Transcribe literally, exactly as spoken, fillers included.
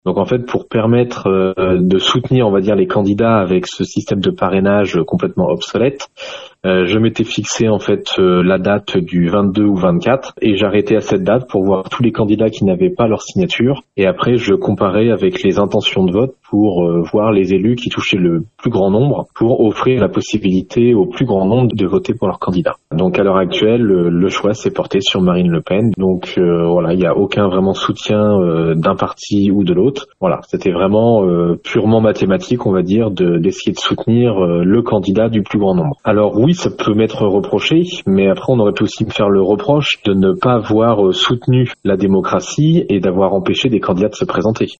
Donc en fait, pour permettre euh, de soutenir, on va dire, les candidats avec ce système de parrainage complètement obsolète, euh, je m'étais fixé en fait euh, la date du vingt-deux ou vingt-quatre et j'arrêtais à cette date pour voir tous les candidats qui n'avaient pas leur signature. Et après, je comparais avec les intentions de vote pour euh, voir les élus qui touchaient le plus grand nombre pour offrir la possibilité au plus grand nombre de voter pour leur candidat. Donc à l'heure actuelle, le, le choix s'est porté sur Marine Le Pen. Donc euh, voilà, il n'y a aucun vraiment soutien euh, d'un parti ou de l'autre. Voilà, c'était vraiment euh, purement mathématique, on va dire, de, d'essayer de soutenir euh, le candidat du plus grand nombre. Alors oui, ça peut m'être reproché, mais après on aurait pu aussi me faire le reproche de ne pas avoir euh, soutenu la démocratie et d'avoir empêché des candidats de se présenter.